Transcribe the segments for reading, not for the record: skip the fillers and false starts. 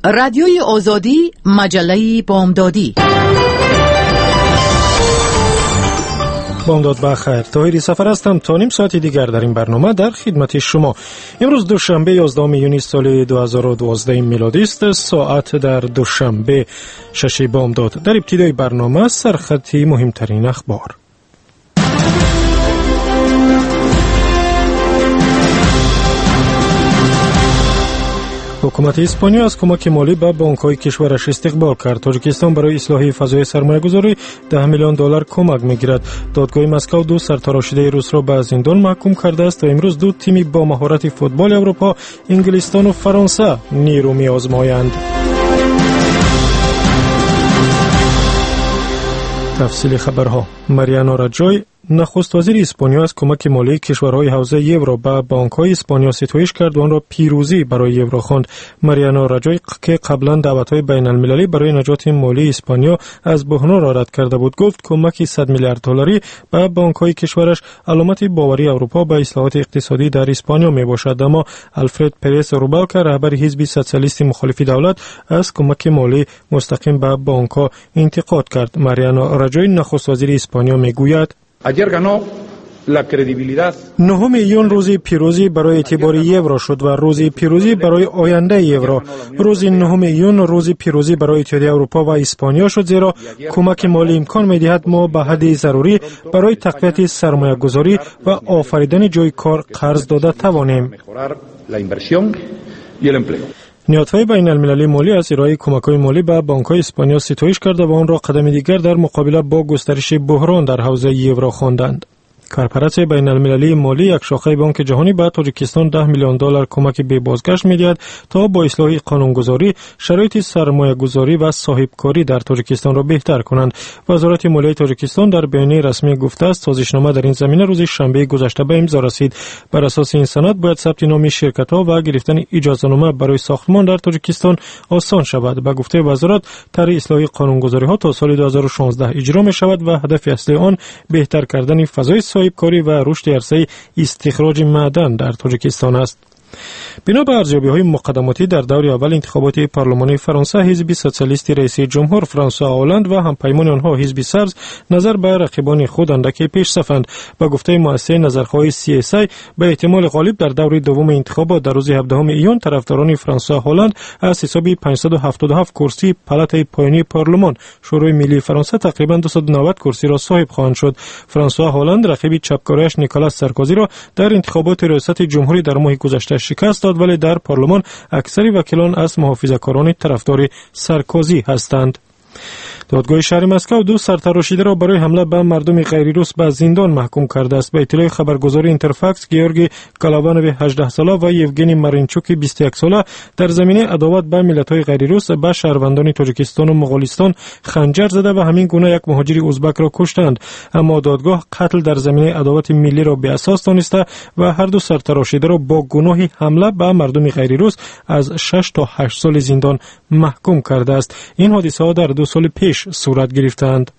رادیوی آزادی، مجله بامدادی. بامداد بخیر. طاهری سفر هستم. تا نیم ساعت دیگر در این برنامه در خدمت شما. امروز دوشنبه 11 یونیو سال 2012 میلادی است. ساعت در دوشنبه 6 بامداد. در ابتدای برنامه سرخطی مهمترین اخبار. حکومت اسپانیا از کمک مالی به بانک‌های کشورش استقبال کرد. تاجیکستان برای اصلاح فضای سرمایه‌گذاری $10 میلیون کمک می‌گیرد. دادگاه مسکو دو سرتراشیده روس را به زندان محکوم کرده است و امروز دو تیم با مهارت فوتبال اروپا، انگلستان و فرانسه نیرو می‌آزمایند. تفصیل خبرها. ماریانو راجوی نخست وزیر اسپانیا از کمک مالی کشورهای حوزه یورو به بانک‌های اسپانیا ستایش کرد و آن را پیروزی برای یورو خواند. ماریانو راجوی که قبلا دعوت‌های بین‌المللی برای نجات مالی اسپانیا از بحران را رد کرده بود، گفت کمک $100 میلیارد به بانک‌های کشورش علامت باوری اروپا به اصلاحات اقتصادی در اسپانیا میباشد. اما آلفرد پرس روبال که رهبر حزب سوسیالیست مخالف دولت از کمک مالی مستقیم به بانک‌ها انتقاد کرد. ماریانو راجوی نخست وزیر اسپانیا میگوید: 9 یون روز پیروزی برای اعتبار یورو شد و روز پیروزی برای آینده یورو. روز 9 یون روز پیروزی برای اتحادیه اروپا و اسپانیا شد، زیرا کمک مالی امکان می‌دهد ما به حد ضروری برای تقویت سرمایه‌گذاری و آفریدن جای کار قرض داده توانیم. نهادهای بین المللی مالی از ارائه کمک‌های مالی به بانک‌های اسپانیا ستایش کرده و آن را قدم دیگر در مقابله با گسترش بحران در حوزه یورو خواندند. کارپرات بین المللی مالی یک شاخه بانک جهانی به تاجیکستان $10 میلیون کمک به بازگشت می‌دهد تا با اصلاح قانونگذاری شرایط سرمایه‌گذاری و صاحبکاری در تاجیکستان را بهتر کنند. وزارت مالیه تاجیکستان در بیانیه رسمی گفته است سازشنامه در این زمینه روز شنبه گذشته به امضا رسید. بر اساس این سند باید ثبت نام شرکت‌ها و گرفتن اجازه‌نامه برای ساختمان در تاجیکستان آسان شود. به گفته وزارت طرح اصلاح قانونگذاری‌ها تا سال 2016 اجرا می‌شود و هدف اصلی آن بهتر کردن فضای صاحبکاری و رشد عرصه استخراج معدن در تاجیکستان است. بنا به ارزیابی‌های مقدماتی در دور اول انتخابات پارلمانی فرانسه، حزب سوسیالیست رئیس جمهور فرانسوا هولند و همپیمان آنها حزب سبز نظر به رقیبان خود اندکی پیش‌صفند. با گفته مؤسسه نظرخواه CSA به احتمال غالب در دور دوم انتخابات در روز 17 ایون طرفداران فرانسوا هولند از حساب 577 کرسی پالات پایینی پارلمان شورای ملی فرانسه تقریباً 290 کرسی را صاحب خواهند شد. فرانسوا هولند رقیب چپکاریش نیکولاس سارکوزی را در انتخابات ریاست جمهوری در ماه گذشته شکست داد، ولی در پارلمان اکثر وکیلان از محافظه‌کاران طرفدار سارکوزی هستند. دادگاه شهر مسکو دو سرتراشیده را برای حمله به مردم غیر روس به زندان محکوم کرده است. به اطلاع خبرگزاری اینترفاکس، گیورگی کالاوانوف 18 ساله و یوگنی مارینچوک 21 ساله در زمینه عداوت به ملت‌های غیر روس به شهروندان تاجیکستان و مغولستان خنجر زده و همین گونه یک مهاجر ازبک را کشتند. اما دادگاه قتل در زمینه عداوت ملی را بی‌اساس دانسته و هر دو سرتراشیده را با گناه حمله به مردم غیر روس از 6 تا 8 سال زندان محکوم کرده است. این حادثه‌ها در 2 سال پیش صورت گرفتند.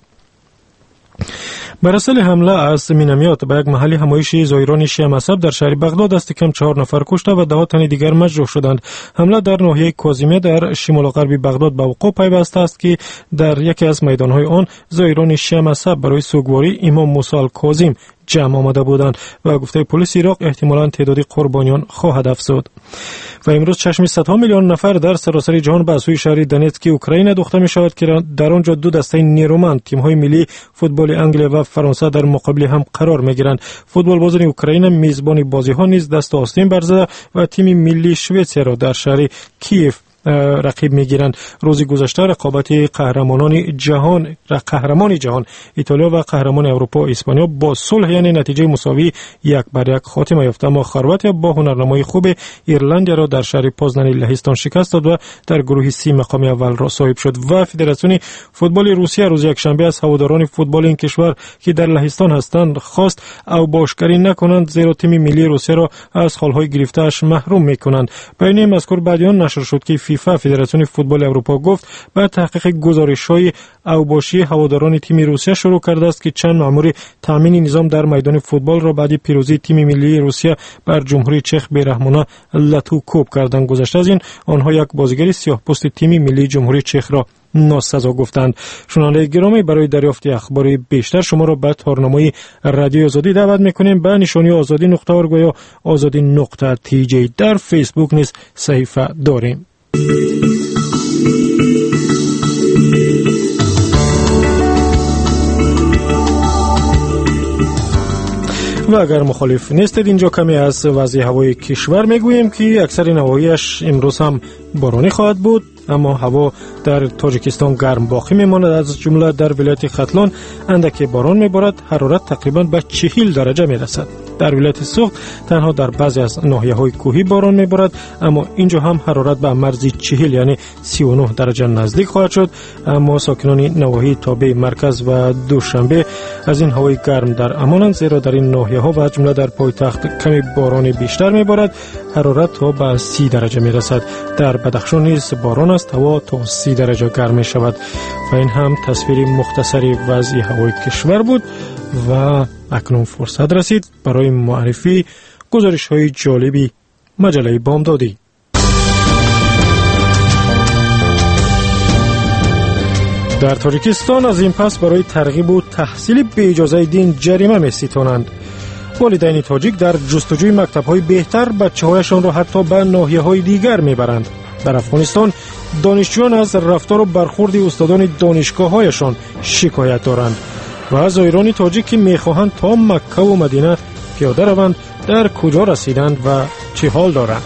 بر اصل حمله از مینامیات به یک محل همایش زایران شیعه مذهب در شهر بغداد دست کم 4 نفر کشته و 10 تن دیگر مجروح شدند. حمله در ناحیه کاظمیه در شمال غربی بغداد به وقوع پیوسته است که در یکی از میدانهای آن زایران شیعه مذهب برای سوگواری امام موسی الکاظم جمع آمده بودند و گفته پلیس عراق احتمالاً تعداد قربانیان خواهد افزود. و امروز چشم صدها میلیون نفر در سراسر جهان به سوی شهر دونتسک اوکراین دوخته می شود که در آنجا دو دسته نیرومند تیم‌های ملی فوتبال انگلیس و فرانسه در مقابل هم قرار می‌گیرند. فوتبال بازان اوکراین میزبان بازی‌ها نیز دست آستین برزده و تیم ملی سوئیسریا را در شهر کیف رقیب میگیرند. روز گذشته رقابت قهرمان جهان ایتالیا و قهرمان اروپا اسپانیا با صلح یعنی نتیجه مساوی 1-1 خاتمه یافت، اما خرواتیا با هنرنمای خوب ایرلندیا را در شهر پوزنان لهستان شکست داد و در گروه سی مقام اول را صاحب شد. و فدراسیون فوتبال روسیه روز یکشنبه از هواداران فوتبال این کشور که در لهستان هستند خواست او باشکاری نکنند، زیرا تیم ملی روسیه را از حالهای گرفته‌اش محروم میکنند. بیانیه مذکور بعد آن نشر شد که فیفا فدراسیون فوتبال اروپا گفت بعد تحقیق گزارش‌های اوباشی هواداران تیم روسیه شروع کرده است که چند مأمور تامین نظام در میدان فوتبال را بعد پیروزی تیم ملی روسیه بر جمهوری چخ بی‌رحمانه لتو کوب کردند. گذشته از این آنها یک بازیگر سیاه‌پوست تیم ملی جمهوری چخ را ناسزا گفتند. شنونده گرامی، برای دریافت اخبار بیشتر شما را به تارنمای رادیو آزادی دعوت می‌کنیم. به نشانی آزادی.org یا آزادی.tj در فیسبوک نیز صفحه داریم. و اگر مخالف نیستید اینجا کمی از وضع هوای کشور میگوییم که اکثر نواحیش امروز هم بارانی خواهد بود، اما هوا در تاجیکستان گرم باقی میماند. از جمله در ولایت ختلان اندکی باران میبارد، حرارت تقریبا به 40 درجه میرسد. در ولایت سوخت تنها در بعضی از ناحیه‌های کوهی باران میبارد، اما اینجا هم حرارت به مرز 40 یعنی 39 درجه نزدیک خواهد شد. اما ساکنان نواحی تابع مرکز و دوشنبه از این هوای گرم در امانند، زیرا در این ناحیه‌ها و از جمله در پایتخت کمی باران بیشتر میبارد، حرارت تا به 30 درجه میرسد. در بدخشان نیز باران است، هوا تا 30 درجه گرم می شود. و این هم تصویر مختصری وضع هوای کشور بود و اکنون فرصت رسید برای معرفی گزارش های جالبی مجله بامدادی. در تاجیکستان از این پس برای ترغیب و تحصیل به اجازه دین جریمه می ستانند. والدین تاجیک در جستجوی مکتب‌های بهتر بچه‌هایشان را حتی به ناحیه‌های دیگر می‌برند. در افغانستان دانشجویان از رفتار و برخورد استادان دانشگاه‌هایشان شکایت دارند و زائران تاجیک که می‌خواهند تا مکه و مدینه پیاده روند در کجا رسیدند و چه حال دارند.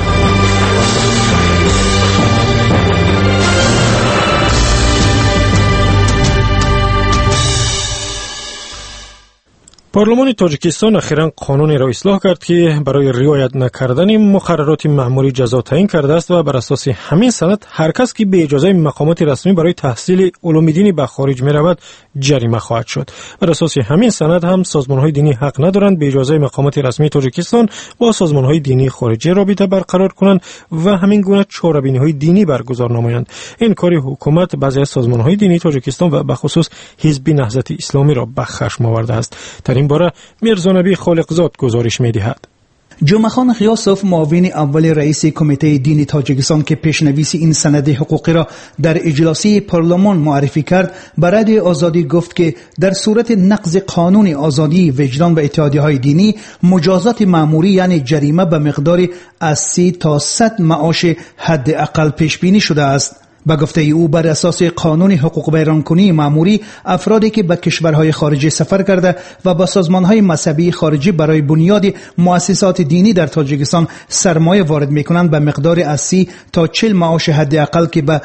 پارلمان تاجیکستان اخیراً قانونی را اصلاح کرد که برای رعایت نکردن مقررات مأموری جزا تعیین کرده است و بر اساس همین سند هر کس که به اجازه مقامات رسمی برای تحصیل علوم دینی به خارج می رود جریمه خواهد شد. بر اساس همین سند هم سازمان‌های دینی حق ندارند به اجازه مقامات رسمی تاجیکستان با سازمان‌های دینی خارجی رابطه برقرار کنند و همین گونه چاره‌بینی‌های دینی برگزار نمایند. این کار حکومت بعضی از سازمان‌های دینی تاجیکستان و به خصوص حزب نهضت اسلامی را به خشم آورده است. در این باره میرزا نبی خالقزاد گزارش می‌دهد. جمعه خان غیاسوف، معاون اول رئیس کمیته دینی تاجیکستان که پیشنویس این سند حقوقی را در اجلاسی پارلمان معرفی کرد، به رادیو آزادی گفت که در صورت نقض قانون آزادی وجدان و اتحادیه‌های دینی، مجازات مأموری یعنی جریمه به مقدار از 30 تا 100 معاش حداقل پیش بینی شده است. با گفته او بر اساس قانون حقوق بیرانکنی مأموری، افرادی که به کشورهای خارجی سفر کرده و با سازمانهای مذهبی خارجی برای بنیاد مؤسسات دینی در تاجیکستان سرمایه وارد می‌کنند به مقدار از 30 تا 40 معاش حداقل که به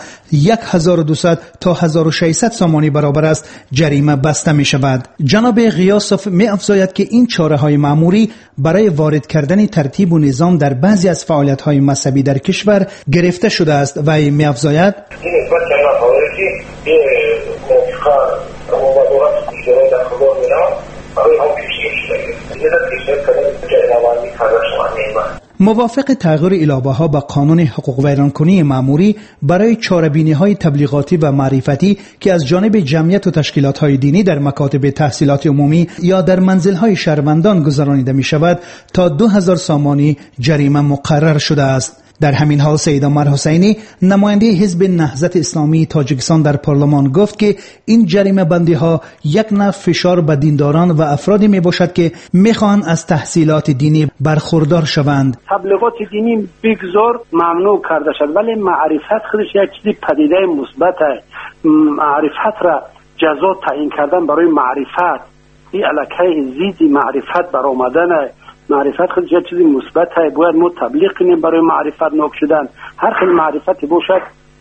1200 تا 1600 سامانی برابر است جریمه بسته می‌شود. جناب غیاسوف می‌افزاید که این چاره‌های مأموری برای وارد کردن ترتیب و نظام در بعضی از فعالیت‌های مذهبی در کشور گرفته شده است و می‌افزاید این نسبت که ما خواهدی این موفقان و مبادرات کشورهای در خبار میرم برای هم پیشیم شده این در کشور کنید جریمه‌وانی فرار شما نیمه. موافق تغییر الابه‌ها به قانون حقوق ویرانکنی مأموری برای چاره‌بینی‌های تبلیغاتی و معرفتی که از جانب جمعیت و تشکیلات‌های دینی در مکاتب تحصیلات عمومی یا در منزل‌های شهروندان گذرانیده می‌شود تا 2000 سامانی جریمه مقرر شده است. در همین حال سید عمر حسینی، نماینده حزب نهضت اسلامی تاجیکستان در پارلمان گفت که این جریمه بندی ها یک نوع فشار به دینداران و افرادی می باشد که می خواهند از تحصیلات دینی برخوردار شوند. تبلیغات دینی بگذار ممنوع کرده شد، ولی معرفت خودش یک چیز پدیده مثبت است. معرفت را جزا تعیین کردن برای معرفت، این علاقه زیدی معرفت برآمدن معرفت خودش چیزی مثبت است. باید ما تبلیغ کنیم برای معرفت ناک شدن. هر خیلی معرفتی باشد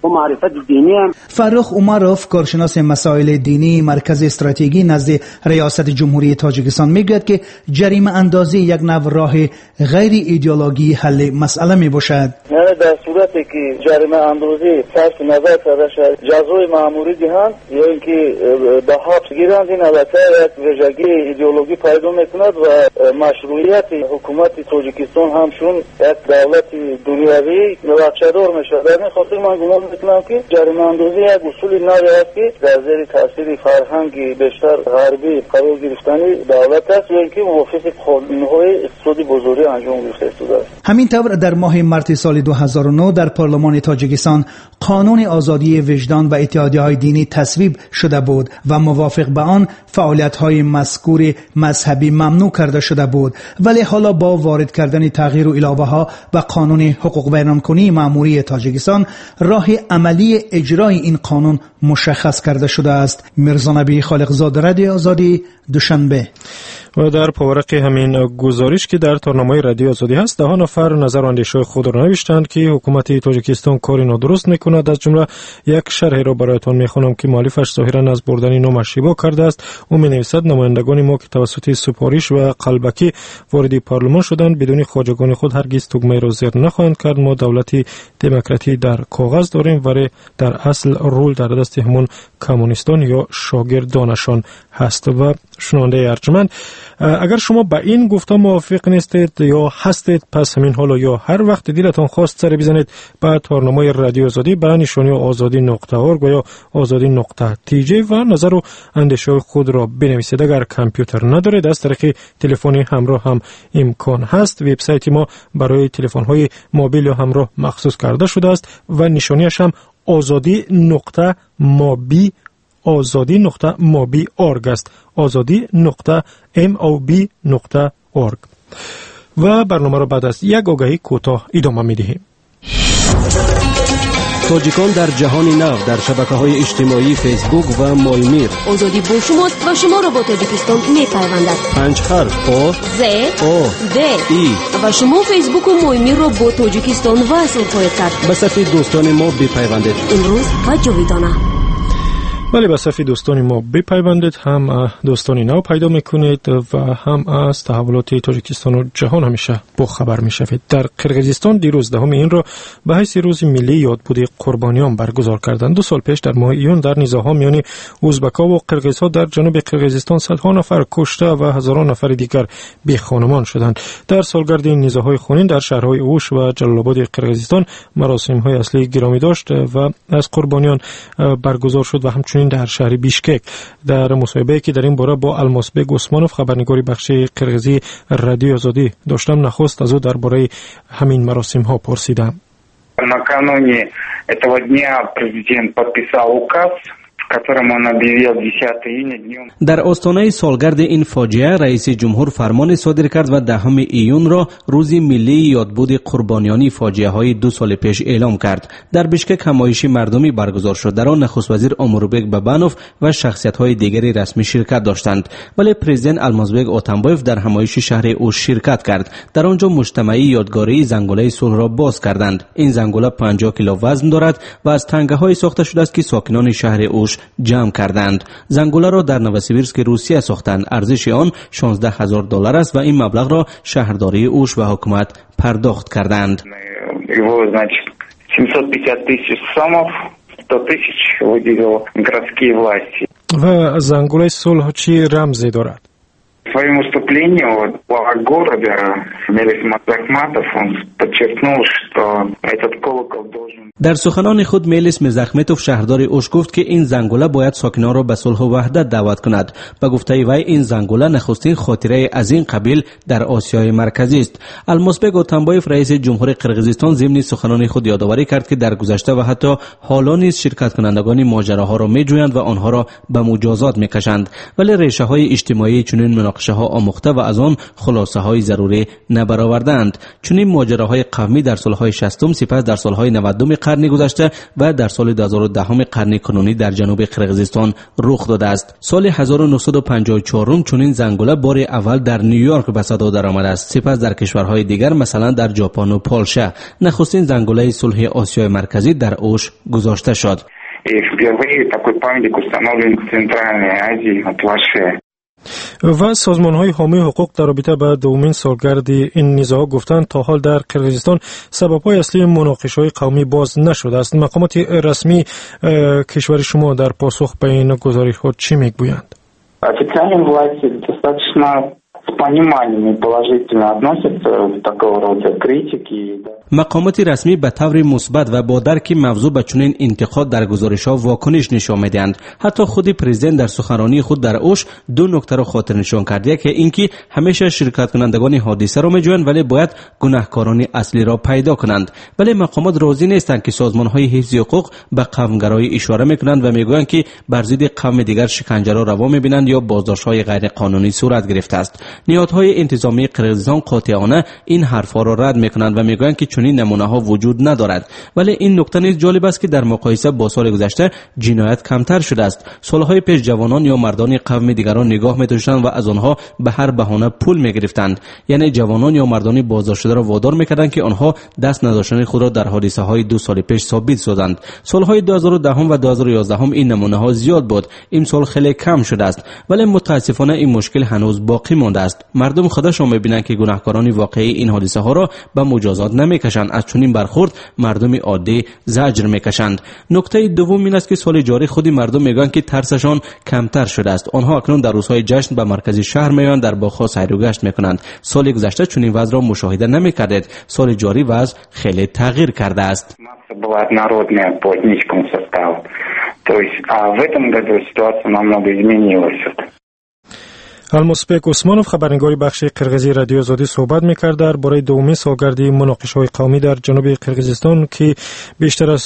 و معرفت دینی هم. فرخ عمروف، کارشناس مسائل دینی، مرکز استراتژی نزد ریاست جمهوری تاجیکستان، میگوید که جریمه اندازی یک نوع راه غیر ایدئولوژی حل مسئله می باشد. یعنی در صورتی که جریمه اندازی صرف نظر کرده شد جزای مأموری دهند یا اینکه به حبس گیرند، این البته یک ویژگی ایدئولوژی پیدا میکند و مشروعیت حکومت تاجیکستان همشون یک دولت دنیوی نقشه‌دار میشه. در این خاطر من گمان میکنم که جریمه اندازی یک اصول نوی است که در زیر تاثیر فرهنگ بیشتر غربی قرار گرفتنی دولت است و اینکه موافق قانون‌های اقتصادی بزرگی انجام گرفته است. همین طور در ماه مارس سال 2009 در پارلمان تاجیکستان قانون آزادی وجدان و اتحادیه‌های دینی تصویب شده بود و موافق به آن فعالیت‌های مذکور مذهبی ممنوع کرده شده بود، ولی حالا با وارد کردن تغییر و علاوه‌ها به قانون حقوق بین‌المللی مأموری تاجیکستان راه عملی اجرای این قانون مشخص کرده شده است. میرزا نبی خالقزاده، رادیو آزادی، دوشنبه. و در پاورق همین گزارش که در تارنامه رادیو آزادی هست، 10 نفر نظر و اندیشه خود را نوشتند که حکومت تاجیکستان کاری نادرست میکند. از جمله یک شرح را برایتان میخوانم که مؤلفش ظاهرا از بردن نام اشتباه کرده است. او مینویسد نمایندگان ما که توسط سپارش و قلبکی وارد پارلمان شدند بدون خواجگان خود هرگز تگمه را زیر نخواهند کرد. ما دولتی دموکراتی در کاغذ داریم ولی در اصل رول در دست همون کمونیستان یا شاگردانشان هست. و شنونده ارجمند، اگر شما با این گفتم موافق نیستید یا هستید، پس همین حالا یا هر وقت دلتان خواست سر بزنید به تارنامه رادیو آزادی به نشانی آزادی.org یا آزادی.tj و نظر و اندیشه خود را بنویسید. اگر کامپیوتر ندارید از طریق تلفن همراه هم امکان هست. وبسایت ما برای تلفن های موبیل یا همراه مخصوص کرده شده است و نشانیش هم آزادی.mobi.org است. آزادی.mobi.org. و برنامه را بعد از یک آگهی کوتاه ادامه می‌دهیم. تاجیکان در جهان نو در شبکه‌های اجتماعی فیسبوک و مایمیر. آزادی با شماست و شما را با تاجیکستان می‌پیوندد. 5 حرف او ز او د ای و شما فیسبوک و مایمیر را با تاجیکستان وصل خواهید کرد. به صفحه دوستان ما بپیوندید. امروز و جاویدانه. ولی به صفحه دوستان ما بپیوندید، هم دوستانی نو پیدا میکنید و هم از تحولات تاجیکستان و جهان همیشه با خبر میشوید. در قرقیزستان دیروز 10 این را به حیث روز ملی یادبود قربانیان برگزار کردند. 2 سال پیش در ماه ایون در نزاع‌ها میان ازبک‌ها و قرقیزها در جنوب قرقیزستان صدها نفر کشته و هزاران نفر دیگر بی خانمان شدند. در سالگرد این نزاع‌های خونین در شهرهای اوش و جلال آباد قرقیزستان مراسم‌های اصلی گرامی داشت و از قربانیان برگزار شد و همچنین در شهر بیشکک. در مصاحبه‌ای که در این باره با الماسبگ عثمانوف خبرنگار بخش قرقیزی رادیو آزادی داشتم، نخست از او درباره همین مراسم‌ها پرسیدم. Накануне этого дня президент подписал указ, которым он объявил 10 июня днем. در آستانه سالگرد این فاجعه رئیس جمهور فرمان صادر کرد و 10 ایون را روز ملی یادبود قربانیان فاجعه های 2 سال پیش اعلام کرد. در بیشکک همایش مردمی برگزار شد. در آن نخست وزیر آموربک بابانوف و شخصیت های دیگری رسمی شرکت داشتند. ولی پرزیدنت المازبگ آتنبایف در همایش شهر اوش شرکت کرد. در آنجا مجتمعی یادگاری زنگوله صلح را باز کردند. این زنگوله 50 کیلو وزن دارد و از تنگه های ساخته شده است که ساکنان شهر اوش جمع کردند. زنگوله را در نوسیبیرسک روسیه ساختند. ارزش آن $16,000 است و این مبلغ را شهرداری اوش و حکومت پرداخت کردند. Его, значит, 750 тысяч сомов, 100 тысяч выделил городские власти. و زنگوله صلح چی رمزی دارد؟ В своем выступлении глава города Мелис Мазахматов он подчеркнул, что этот колокол должен. در سخنان خود میلیس مزخمتوف شهردار اوش گفت که این زنگوله باید ساکنان را به صلح و وحدت دعوت کند. به گفته وی این زنگوله نخستین خاطره از این قبیل در آسیای مرکزی است. الماسبگ آتنبایف رئیس جمهور قرقیزستان ضمن سخنان خود یادآوری کرد که در گذشته و حتی حالا نیز شرکت کنندگان ماجراها را میجویند و آنها را به مجازات میکشند، ولی ریشه های اجتماعی چنین مناقشه ها آموخته و از آن خلاصه های ضروری نبرآوردند. چنین ماجراهای قومی در سالهای 60 سپس در سالهای 90 قرن گذشته و در سال 2010 قرن کنونی در جنوب قرقیزستان رخ داده است. سال 1954 چنین زنگوله بار اول در نیویورک به صدا درآمده است. سپس در کشورهای دیگر مثلا در ژاپن و پولشا نخستین زنگوله صلح آسیای مرکزی در اوش گذاشته شد. و سازمان‌های حامی حقوق در رابطه با دومین سالگرد این نزاع گفتند تا حال در قرقیزستان سبب‌های اصلی مناقشه‌های قومی باز нашуде است. مقامات رسمی کشور شما در پاسخ به این گزارش‌ها چی میگویند؟ Официальные власти достаточно с пониманием и положительно относятся к такого рода критике. مقامات رسمی به طور مثبت و با درک موضوع به چنین انتقاد در گزارش‌ها واکنش نشان می‌دهند. حتی خود پرزیدنت در سخنرانی خود در اوش دو نکته را خاطر نشان کرده که اینکه همیشه شرکت کنندگان حادثه را می‌جویند ولی باید گناهکاران اصلی را پیدا کنند. ولی مقامات راضی نیستند که سازمان‌های حفظ حقوق به قومگرایی اشاره می‌کنند و می‌گویند که بر ضد قوم دیگر شکنجه را روا می‌بینند یا بازداشت‌های غیر قانونی صورت گرفته است. نهادهای انتظامی قرقیزستان قاطعانه این حرف‌ها را رد می‌کنند و می‌گویند که چنین نمونه‌ها وجود ندارد. ولی این نکته نیز جالب است که در مقایسه با سال گذشته جنایت کمتر شده است. سالهای پیش جوانان یا مردان قوم دیگران نگاه می‌داشتند و از آنها به هر بهانه پول می‌گرفتند. یعنی جوانان یا مردان بازداشت شده را وادار می‌کردند که آنها دست نداشتن خود را در حادثه‌های 2 سال پیش ثابت سازند. سالهای 2010 و 2011 این نمونه‌ها زیاد بود. این سال خیلی کم شده است. ولی متأسفانه این مشکل هنوز باقی مانده است. مردم خودشان می‌بینند که گناهکاران واقعی این حادثه‌ها را به مجازات نمی‌کشند. از چنین برخورد مردم عادی زجر می‌کشند. نکته دوم این است که سال جاری خود مردم میگن که ترسشان کمتر شده است. آنها اکنون در روزهای جشن به مرکز شهر میآیند، در باغ‌ها سیر و گشت می‌کنند. سال گذشته چنین وضع را مشاهده نمی‌کردید. سال جاری وضع خیلی تغییر کرده است. Была однородная по этническому составу. То есть, в этом году ситуация намного изменилась. المسبک عثمانов خبرنگار بخش قرقیزی رادیو آزادی صحبت می‌کرد درباره دومین سالگرد مناقشه‌های قومی در جنوب قرقیزستان که بیشتر از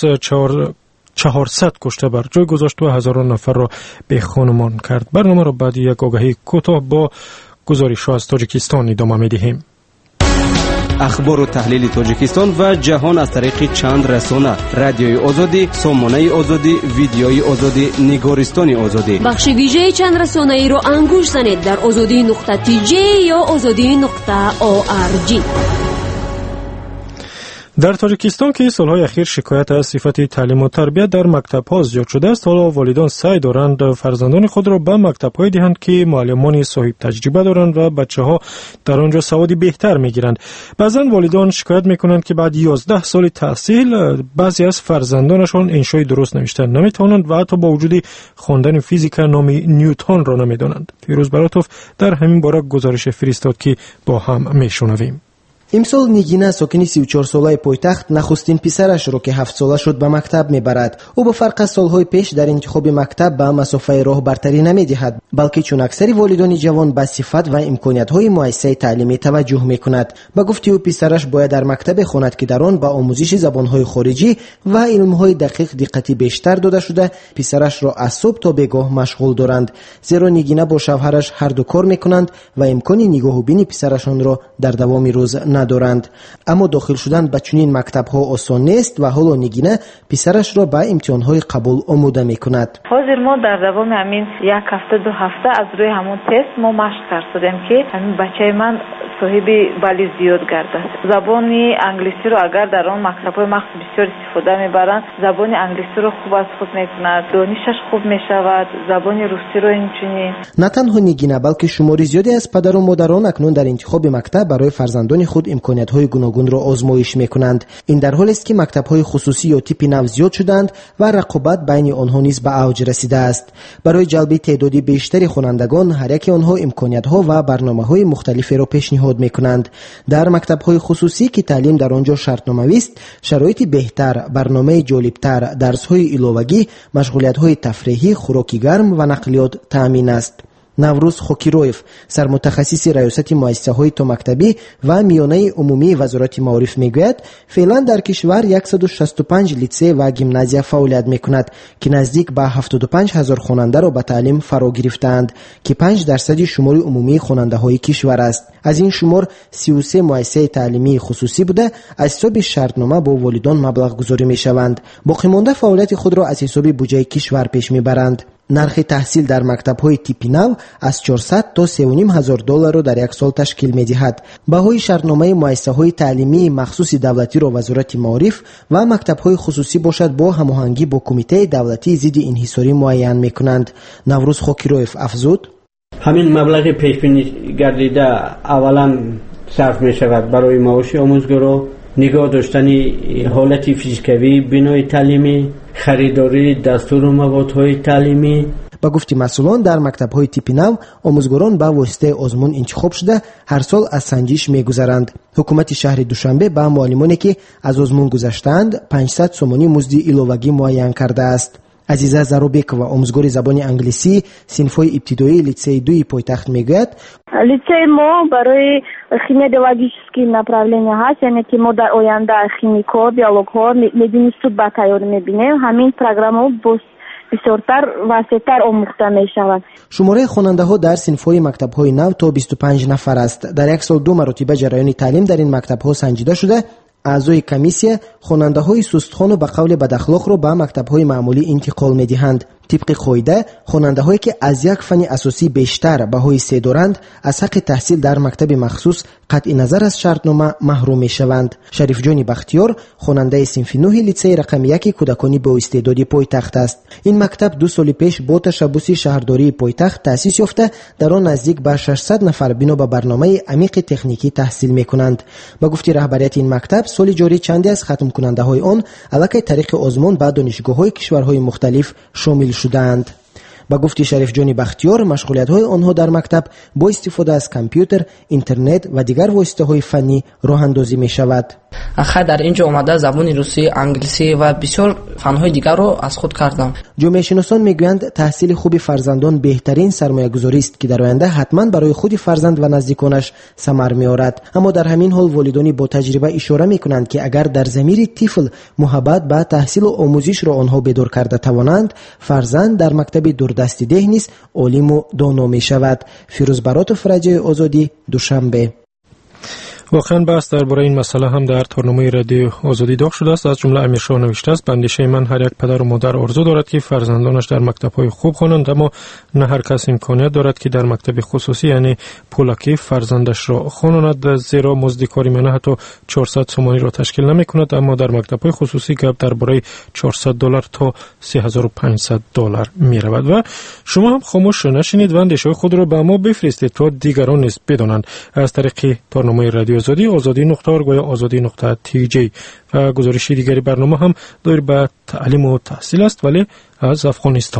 400 کشته بر جای گذاشت و هزاران نفر را به خانمان کرد. برنامه را بعد یک آگهی کوتاه با گزارش‌ها از تاجیکستان ادامه می‌دهیم. اخبار و تحلیل تاجیکستان و جهان از طریق چند رسانه: رادیوی آزادی، سامانه آزادی، ویدیوی آزادی، نگارستان آزادی. بخش ویژه چند رسانه ای رو انگوش زنید در azadi.tj یا azadi.org. در تاجیکستان که سالهای اخیر شکایت از صفت تعلیم و تربیت در مکتب‌ها زیاد شده است، حالا والدان سعی دارند فرزندان خود را به مکتب‌های دهند که معلمان صاحب تجربه دارند و بچه‌ها در آنجا سوادی بهتر می‌گیرند. بعضاً والدان شکایت می‌کنند که بعد 11 سال تحصیل بعضی از فرزندانشان انشای درست نوشتن نمی‌توانند و حتی با وجود خواندن فیزیک نام نیوتن را نمی‌دانند. فیروز براتوف در همین باره گزارش فرستاد که با هم می‌شنویم. امسال نیگینا ساکن 34 ساله پایتخت نخستین پسرش را که 7 ساله شد به مکتب میبرد. او به فرق از سالهای پیش در انتخاب مکتب به مسافه راه برتری نمیدهد، بلکه چون اکثر والدان جوان به صفت و امکانیت‌های مؤسسه تعلیمی توجه میکند. به گفته او پسرش باید در مکتب خواند که در آن به آموزش زبان‌های خارجی و علم‌های دقیق دقتی بیشتر داده شده. پسرش را از صبح تا بگاه مشغول دارند، زیرا نیگینا با شوهرش هر دو کار میکنند و امکان نگاه و بین پسرشان را در دوام روز ندارند. اما داخل شدن به چنین مکتب‌ها آسان نیست و حالا نیگینا پسرش را به امتحان‌های قبول آماده می‌کند. حاضر ما در دوام همین یک هفته دو هفته از روی همون تست ما مشق کردیم که همین بچه من صاحب بلی زیاد گردد. زبان انگلیسی رو اگر در آن مکتب‌های مخصوص بسیار استفاده می‌برند، زبان انگلیسی رو خوب از خود می‌کند، دانشش خوب می‌شود، زبان روسی رو اینچنین. نه تنها نیگینا بلکه شماری زیادی از پدر و مادران اکنون در انتخاب مکتب برای فرزندان خود امکانیت‌های گوناگون را آزمایش می‌کنند. این در حالی است که مکتب‌های خصوصی یا تیپ نو زیاد شدند و رقابت بین آنها نیز به اوج رسیده است. برای جلب تعدادی بیشتری خوانندگان، هر یک آنها امکانیت‌ها و برنامه‌های مختلفی را پیشنهاد می‌کنند. در مکتب‌های خصوصی که تعلیم در آنجا شرطنامه‌ای است، شرایط بهتر، برنامه جالب‌تر، درس‌های علاوه‌ای، مشغولیت‌های تفریحی، خوراک گرم و نقلیات تامین است. نوروز خوکیرویف سرمتخصص ریاست مؤسسه‌های تو مکتبی و میانه عمومی وزارت معارف میگوید فعلا در کشور 165 لیسه و گیمنازیا فعالیت میکند که نزدیک به 75000 خواننده را به تعلیم فرا گرفتند که 5% شمار عمومی خواننده‌های کشور است. از این شمار 33 مؤسسه تعلیمی خصوصی بوده از حساب شرطنامه با والدان مبلغ گذاری میشوند. باقی مانده فعالیت خود را از حساب بودجه کشور پیش میبرند. نرخ تحصیل در مکتب‌های تیپی نو از 400 تا 3,500 دلار را در یک سال تشکیل می‌دهد. بهای شرطنامه مؤسسه‌های تعلیمی مخصوص دولتی را وزارت معارف و مکتب‌های خصوصی باشد با هماهنگی با کمیته دولتی ضد انحصاری معین می‌کنند. نوروز خوکیرویف افزود: همین مبلغ پیش بینی گردیده اولا صرف می‌شود برای معاش آموزگاران، نگاه داشتن حالت فیزیکوی بنای تعلیمی، خریداری دستور و موادهای تعلیمی. با گفت مسئولان در مکتب‌های تیپ نو آموزگاران با واسطه آزمون انتخاب شده هر سال از سنجش می‌گذرند. حکومت شهر دوشنبه با معلمانی که از آزمون گذشتند 500 سومانی مزد علاوگی معین کرده است. عزیزه زاروبکова آموزگار زبان انگلیسی صنف‌های ابتدایی لیسه 2 پایتخت میگوید: لیسه ما برای خیمی بیولوژیکی направление هست، یعنی که ما در آینده خیمیک‌ها، بیولوژها می‌دونیم با تیار می‌بینیم. همین پروگرام‌ها بسیارتر وسیع‌تر آموخته می‌شوند. شماره خواننده‌ها در صنف‌های مکتب‌های نو تا 25 نفر است. در یک سال 2 مرتبه جریان تعلیم در این مکتب‌ها سنجیده شده. اعضای کمیسیه خواننده‌های سستخوان و به قول بداخلاق را به مکتب‌های معمولی انتقال می‌دهند. طبق قاعده خواننده‌هایی که از یک فن اساسی بیشتر بهای 3 دارند از حق تحصیل در مکتب مخصوص قطع نظر از شرطنامه محروم می‌شوند. شریف جان بختیار خواننده صنف 9 لیسه رقم 1 کودکانی با استعداد پایتخت است. این مکتب 2 سال پیش با تشبث شهرداری پایتخت تأسیس یافته در آن نزدیک به 600 نفر بنا به برنامه عمیق تکنیکی تحصیل می‌کنند. با گفته رهبریت این مکتب سال جاری چندی از ختم کننده‌های آن علاوه طریق آزمون به دانشگاه‌های کشورهای مختلف شامل شدند. با گفته شریف جان بختیار مشغولیت‌های آنها در مکتب با استفاده از کامپیوتر، اینترنت و دیگر واسطه‌های فنی راه‌اندازی می‌شود. آخر در اینجا اومده زبان روسی، انگلیسی و بسیار فن‌های دیگر را از خود کردم. جامعه شناسان میگویند تحصیل خوب فرزندان بهترین سرمایه‌گذاری است که در آینده حتما برای خود فرزند و نزدیکانش ثمر می‌آورد. اما در همین حال والدانی با تجربه اشاره می‌کنند که اگر در ضمیر طفل محبت به تحصیل و آموزش را آنها بدور کرده توانند، فرزند در مکتب دوردستی ده نیز عالم و دانا می‌شود. فیروز براتوف، رادیو آزادی، دوشنبه. واقعا بحث درباره این مسئله هم در تورنمه رادیو آزادی داغ شده است. از جمله امیرشاه نوشته است: اندیشه من هر یک پدر و مادر آرزو دارد که فرزندانش در مکتب‌های خوب خوانند، اما نه هر کس امکانیت دارد که در مکتب خصوصی یعنی پولکی فرزندش را خواند، زیرا مزد کاری منه حتی 400 سومانی را تشکیل نمی‌کند. اما در مکتب‌های خصوصی گپ درباره 400 دلار تا 3500 دلار می‌رود. و شما هم خاموش نشینید و اندیشه خود را به ما بفرستید تا دیگران نیز بدانند. از طریق تورنمه رادیو آزادی.org یا آزادی.tj. و گزارش دیگری برنامه هم دایر به تعلیم و تحصیل است، ولی از افغانستان.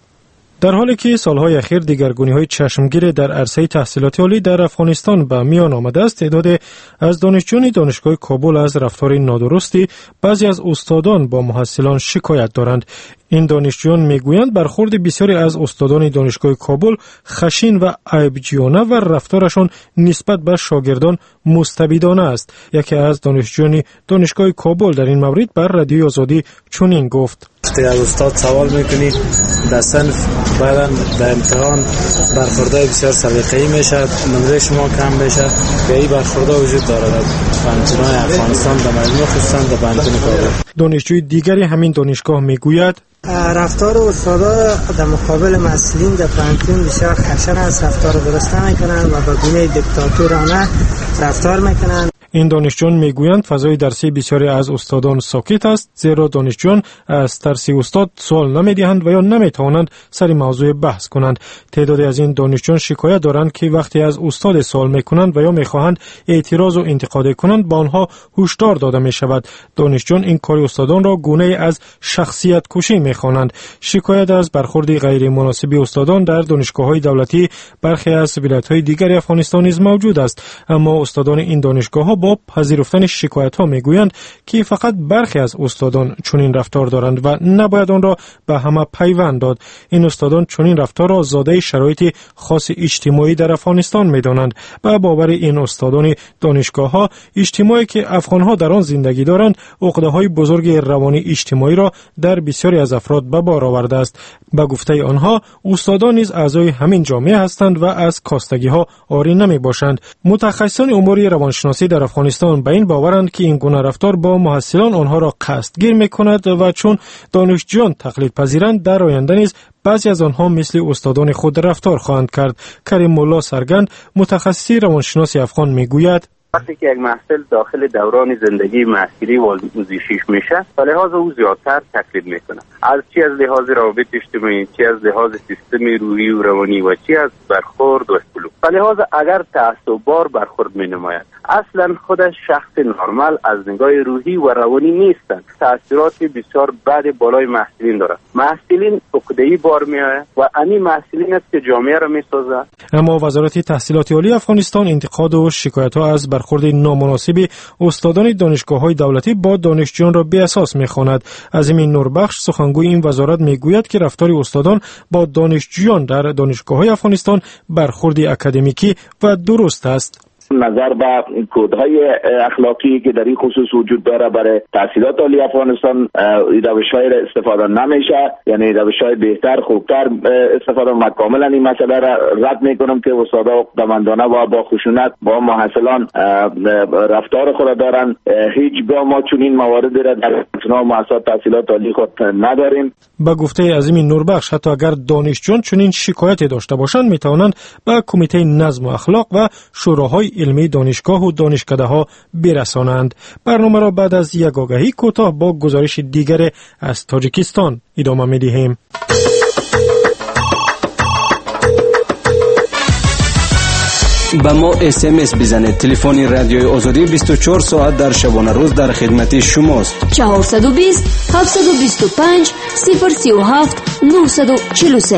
در حالی که سالهای اخیر دیگرگونی‌های چشمگیر در عرصه تحصیلات عالی در افغانستان به میان آمده است، تعداد از دانشجویان دانشگاه کابل از رفتار نادرستی بعضی از استادان با محصلان شکایت دارند. این دانشجویان میگویند برخورد بسیاری از استادان دانشگاه کابل خشین و عیب‌جویانه و رفتارشان نسبت به شاگردان مستبدانه است. یکی از دانشجویان دانشگاه کابل در این مورد بر رادیو آزادی چنین گفت: از استاد سوال میکنی در صنف، بعدا در امتحان برخوردهای بسیار سلیقه‌ای میشه، نمره شما کم میشه. به این برخوردها وجود دارد در بانک‌های افغانستان، در مجموع خصوصا در بانک‌های کابل. دانشجوی دیگری همین دانشگاه میگوید: رفتار استادا در مقابل مسئولین در پانتون بسیار خشن است، رفتار درست نمیکنند و به گونه دیکتاتورانه رفتار میکنند. این دانشجویان میگویند فضای درسی بسیاری از استادان ساکت است، زیرا دانشجویان از ترس استاد سوال نمیدهند و یا نمیتوانند سر موضوع بحث کنند. تعدادی از این دانشجویان شکایت دارند که وقتی از استاد سوال میکنند و یا میخواهند اعتراض و انتقاد کنند با آنها هشدار داده میشود. دانشجویان این کار استادان را گونه از شخصیت کشی میخوانند. شکایت از برخورد غیر مناسب استادان در دانشگاه‌های دولتی برخی از ولایت‌های دیگر افغانستان نیز موجود است، اما استادان این دانشگاه‌ها با پذیرفتن شکایت ها میگویند که فقط برخی از استادان چنین رفتار دارند و نباید آن را به همه پیوند داد. این استادان چنین رفتار را زاده شرایط خاص اجتماعی در افغانستان میدانند. به باور این استادان دانشگاه ها، اجتماعی که افغان ها در آن زندگی دارند عقده های بزرگ روانی اجتماعی را در بسیاری از افراد به بار آورده است. به گفته آنها، استادان نیز اعضای همین جامعه هستند و از کاستگی ها عاری نمی باشند. متخصصان امور روانشناسی در افغانستان به این باورند که این گونه رفتار با محصلان آنها را قصدگیر میکند و چون دانشجویان تقلید پذیرند، در آینده نیز بعضی از آنها مثل استادان خود رفتار خواهند کرد. کریم مولا سرگند، متخصص روانشناسی افغان، میگوید وقتی که یک محصل داخل دوران زندگی معسکری و آموزشیش میشه، به لحاظ او زیادتر تقلید میکنه، از چی از لحاظ روابط اجتماعی، چی از لحاظ سیستم روحی و روانی و چی از برخورد و سلوک. به لحاظ اگر تعصب‌وار برخورد مینماید، اصلا خودش شخص نرمال از نگاه روحی و روانی نیستند. تاثیرات بسیار بد بالای محصلین داره. محصلین عقده‌ای بار میآید و همین محصلین است که جامعه را میسازه. اما وزارت تحصیلات عالی افغانستان انتقاد و شکایت‌ها از برخورد نامناسب استادان دانشگاه‌های دولتی با دانشجویان را بی‌اساس می‌خواند. عظیم نوربخش، سخنگوی این وزارت، میگوید که رفتار استادان با دانشجویان در دانشگاه‌های افغانستان برخورد اکادمیکی و درست است. نظر به کودهای اخلاقی که در این خصوص وجود داره برای تحصیلات عالی افغانستان روش‌های استفاده نمیشه، یعنی روش‌های بهتر خوبتر استفاده. من کاملا این مسئله را رد میکنم که استادا عقده‌مندانه و با خشونت با محصلان رفتار خود دارن. هیچگاه ما چنین مواردی را در مؤسسات تحصیلات عالی خود نداریم. با گفته عظیم نوربخش، حتی اگر دانشجویان چنین شکایتی داشته باشند میتوانند به کمیته نظم و اخلاق و شوراهای علمی دانشگاه و دانشکده ها برسانند. برنامه را بعد از یک آگهی کوتاه با گزارش دیگر از تاجیکستان ادامه می‌دهیم. با ما SMS بزنید. تلفن رادیوی آزادی 24 ساعت در شبانه روز در خدمت شماست. 420 725 037 943.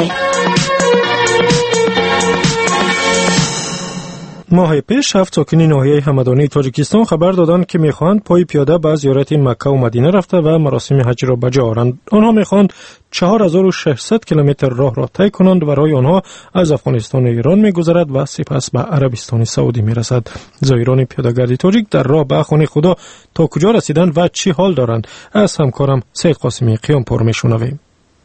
ماه پیش 7 ساکنین ناحیه همدانی تاجیکستان خبر دادند که میخواهند پای پیاده به زیارت مکه و مدینه رفته و مراسم حج را به جا آورند. آنها میخواهند 4600 کیلومتر راه را طی کنند و راه آنها از افغانستان و ایران میگذرد و سپس به عربستان سعودی میرسد. زائران پیاده‌گردی تاجیک در راه به خانه خدا تا کجا رسیدند و چی حال دارند؟ از همکارم سید قاسمی قیامپور میشنویم.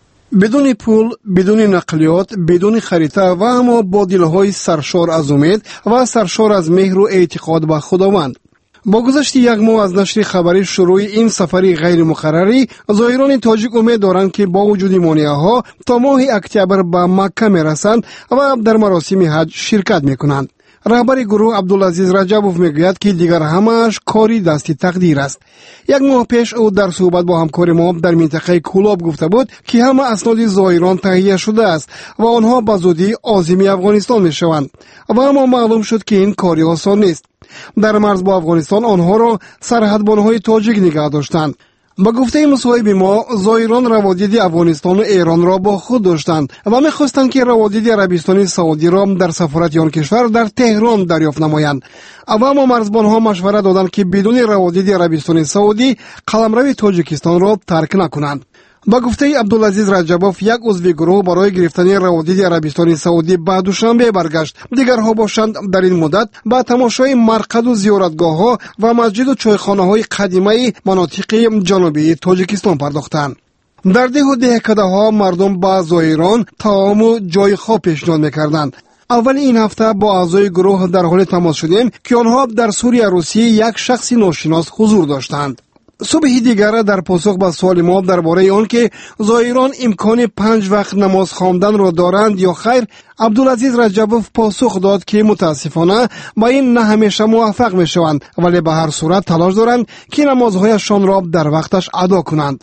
بدون پول، بدون نقلیات، بدون خریطه و اما با دلهای سرشار از امید و سرشار از مهر و اعتقاد به خداوند. با گذشت یک ماه از نشر خبری شروع این سفری غیر مقرری، زائران تاجیک امید دارند که با وجود مانعه‌ها تا ماه اکتبر به مکه میرسند و در مراسم حج شرکت میکنند. رهبر گروه عبدالعزیز رجبوف میگوید که دیگر همه‌اش کاری دستی تقدیر است. یک ماه پیش او در صحبت با همکار ما در منطقه کولاب گفته بود که همه اسناد زائران تهیه شده است و آنها به زودی عازم افغانستان میشوند و اما معلوم شد که این کاری آسان نیست. در مرز با افغانستان آنها را سرحدبان‌های تاجیک نگه داشتند. با گفته مصاحب ما، زائران روادید افغانستان و ایران را با خود داشتند و می‌خواستند که روادید عربستان سعودی را در سفارت آن کشور در تهران دریافت نمایند. اما مرزبان‌ها مشورت دادند که بدون روادید عربستان سعودی قلمرو تاجیکستان را ترک نکنند. با گفته عبدالعزیز رجبوف، یک عضو گروه برای گرفتن روادید عربستان سعودی به دوشنبه برگشت. دیگرها باشند در این مدت با تماشای مرقد و زیارتگاه‌ها و مسجد و چایخانه‌های قدیمی مناطق جنوبی تاجیکستان پرداختند. در ده و دهکده‌ها مردم با زائران طعام و جای خواب پیشنهاد می‌کردند. اول این هفته با اعضای گروه در حال تماس شدیم که آنها در سوری عروسی یک شخص ناشناس حضور داشتند. صبح دیگر در پاسخ به سوال ما درباره آن که زائران امکان 5 وقت نماز خواندن را دارند یا خیر، عبدالعزیز رجبوف پاسخ داد که متاسفانه با این نه همیشه موفق می شوند، ولی به هر صورت تلاش دارند که نمازهایشان را در وقتش ادا کنند.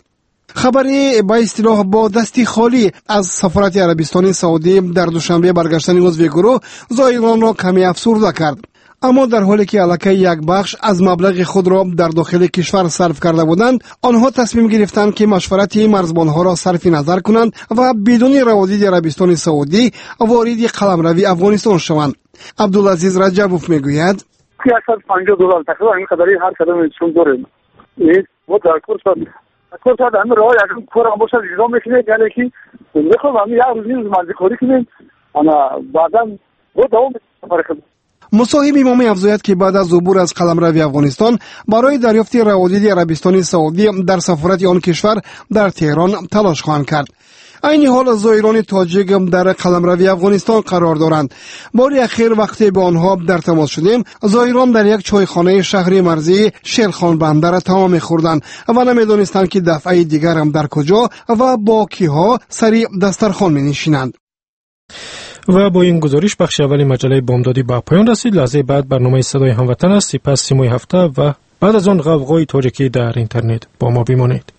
خبری با اصطلاح با دستی خالی از سفارت عربستان سعودی در دوشنبه برگشتن عضو گروه زائران را کمی افسرده کرد. اما در حالی که الکی یک بخش از مبلغ خود را در داخل کشور صرف کرده بودند، آنها تصمیم گرفتند که مشورت مرزبانها را صرف نظر کنند و بدون روادید عربستان سعودی وارد قلمرو افغانستان شوند. عبدالعزیز رجبوف میگوید: $150 تقریبا این قدری هر کدام چون داره و در کورس همه راه یکم کار هم باشه اجرا میکنه یعنی که میخوام همه یک روزی روزمرگی کاری کنیم انا بعدا و دوام میکنه. مصاحب امام افزاید که بعد از عبور از قلمرو افغانستان برای دریافت روادید عربستان سعودی در سفارت آن کشور در تهران تلاش خواهند کرد. این حال زائران تاجیک در قلمرو افغانستان قرار دارند. باری اخیر وقتی با آنها در تماس شدیم، زائران در یک چایخانه شهری مرزی شیرخان بندر تمام می‌خوردند و نمی‌دانستند که دفعه دیگر هم در کجا و با کیها سری دسترخوان می‌نشینند. و با این گزارش بخش اولی مجله بامدادی به پایان رسید. لحظه بعد برنامه صدای هموطن است. سپس سیمای هفته و بعد از آن غوغای تاجیکی در اینترنت. با ما بمانید.